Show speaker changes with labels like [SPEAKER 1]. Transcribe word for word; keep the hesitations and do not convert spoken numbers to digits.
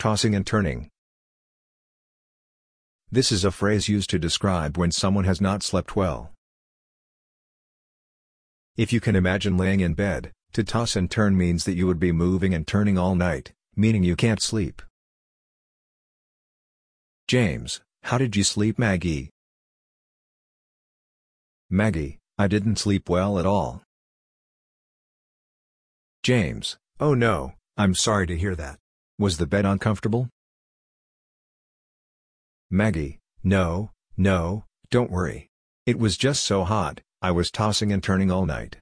[SPEAKER 1] Tossing and turning. This is a phrase used to describe when someone has not slept well. If you can imagine laying in bed, to toss and turn means that you would be moving and turning all night, meaning you can't sleep. James, how did you sleep, Maggie? Maggie, I didn't sleep well at all. James, oh no, I'm sorry to hear that. Was the bed uncomfortable? Maggie, no, no, don't worry. It was just so hot, I was tossing and turning all night.